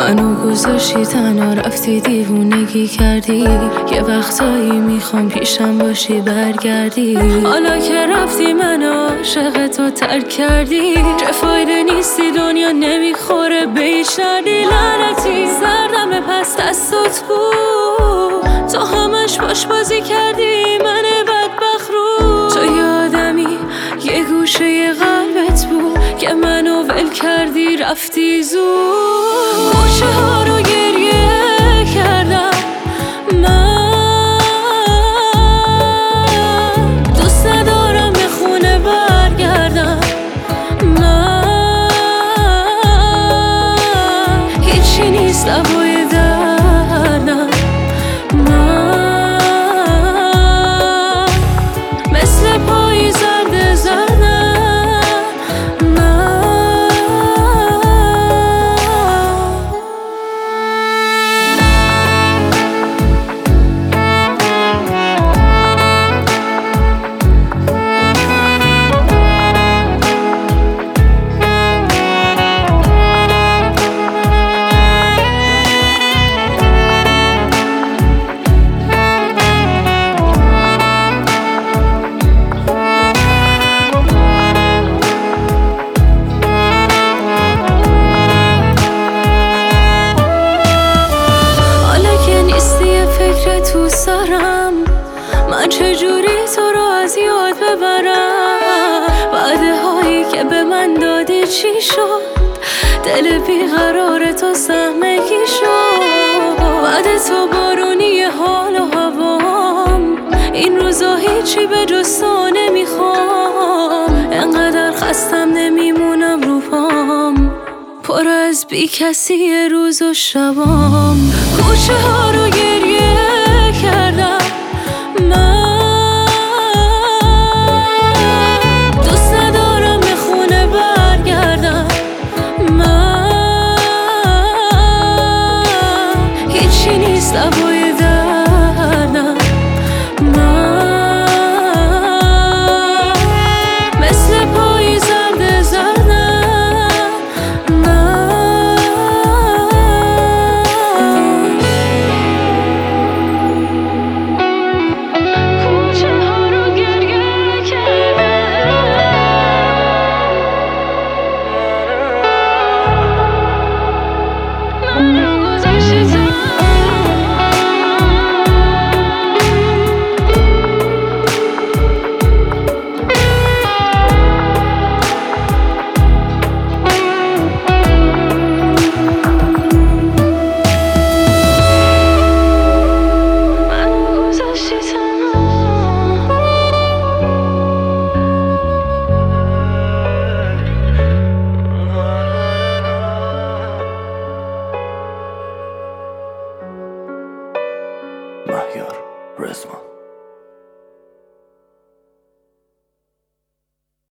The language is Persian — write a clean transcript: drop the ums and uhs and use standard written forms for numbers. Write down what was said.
منو گذاشتی تنها رفتی دیوونگی کردی. یه وقتایی میخوام پیشم باشی برگردی. حالا که رفتی منو عاشق تو ترک کردی. چه فایده نیستی دنیا نمیخوره به هیچ دردی. لعنتی سردم پس دستات بود. تو همش باش بازی کردی من بدبخت رو. تو یادمی یه گوشه قلبت بود که منو ول کردی رفتی زود. کوچه ها رو گریه کردم من. دوست ندارم به خونه برگردم من. هیچی نیست لبای دردم من. مثل پای زرد زدم تو سرم. من چجوری تو رو از یاد ببرم؟ وعده هایی که به من دادی چی شد؟ دل بیقرار تو سهمگی شد. بعد تو بارونی حال و هوام. این روزا هیچی به جز تو نمیخوام. انقدر خستم نمیمونم رو پام. پر از بی کسی روز و شبام. کوچه ها رو